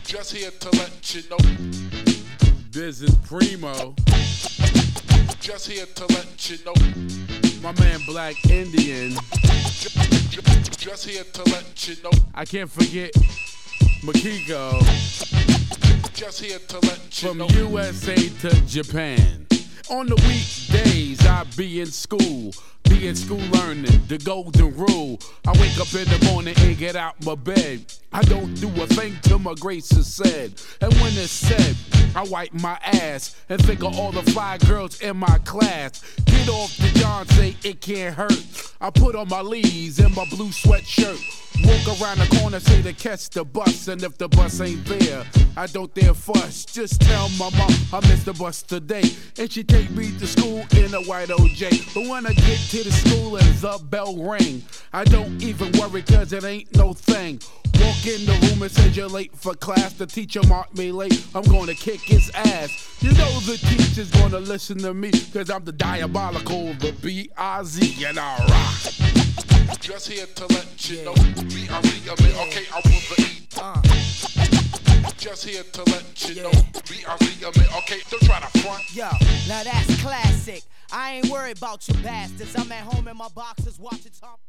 Just here to let you know. This is Primo. Just here to let you know. My man Black Indian. Just here to let you know. I can't forget Makiko. Just here to let you From know. USA to Japan. On the weekdays, I be in school learning the golden rule. I wake up in the morning and get out my bed. I don't do a thing till my grace is said. And when it's said, I wipe my ass and think of all the fly girls in my class. Get off the John, say it can't hurt. I put on my Lees and my blue sweatshirt. Walk around the corner, say to catch the bus. And if the bus ain't there, I don't dare fuss. Just tell my mom I missed the bus today. And she take me to school in a white OJ. But when I get to the school and the bell ring, I don't even worry cause it ain't no thing. Walk in the room and says you're late for class. The teacher marked me late, I'm gonna kick his ass. You know the teacher's gonna listen to me cause I'm the diabolical, the B-I-Z, and I rock. Just here to let you know. B-I-Z, I mean, okay, I will the E. Just here to let you know. B-I-Z, I mean, okay, don't try to front. Yo, now that's classic. I ain't worried about you bastards. I'm at home in my boxes watching Tom.